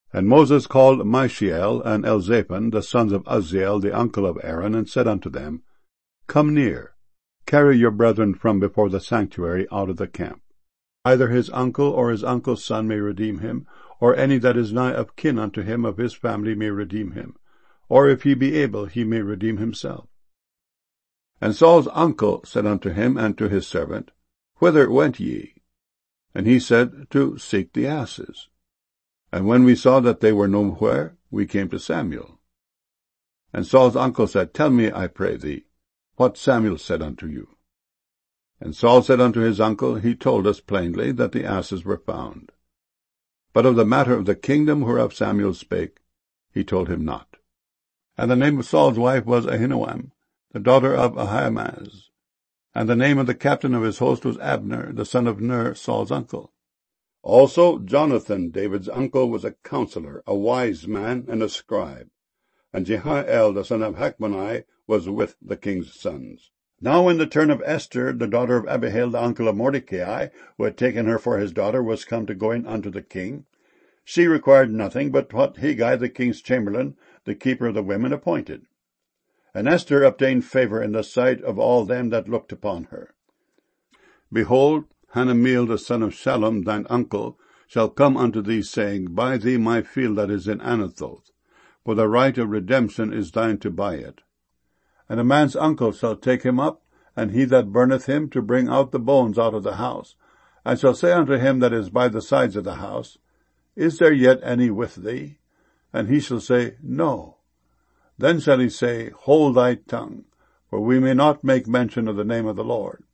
And Moses called Mishael and Elzaphan, the sons of Uzziel, the uncle of Aaron, and said unto them, Come near, carry your brethren from before the sanctuary out of the camp. Either his uncle or his uncle's son may redeem him, or any that is nigh of kin unto him of his family may redeem him, or if he be able, he may redeem himself. And Saul's uncle said unto him and to his servant, Whither went ye? And he said, To seek the asses. And when we saw that they were nowhere, we came to Samuel. And Saul's uncle said, Tell me, I pray thee, what Samuel said unto you. And Saul said unto his uncle, He told us plainly that the asses were found. But of the matter of the kingdom whereof Samuel spake, he told him not. And the name of Saul's wife was Ahinoam, the daughter of Ahimaaz. And the name of the captain of his host was Abner, the son of Ner, Saul's uncle. Also Jonathan, David's uncle, was a counselor, a wise man, and a scribe. And Jehiel, the son of Hachmoni, was with the king's sons. Now when the turn of Esther, the daughter of Abihail, the uncle of Mordecai, who had taken her for his daughter, was come to go in unto the king, she required nothing but what Hegai, the king's chamberlain, the keeper of the women, appointed. And Esther obtained favor in the sight of all them that looked upon her. Behold, Hanameel, the son of Shallum, thine uncle, shall come unto thee, saying, Buy thee my field that is in Anathoth, for the right of redemption is thine to buy it. And a man's uncle shall take him up, and he that burneth him, to bring out the bones out of the house, and shall say unto him that is by the sides of the house, Is there yet any with thee? And he shall say, No. Then shall he say, Hold thy tongue, for we may not make mention of the name of the Lord.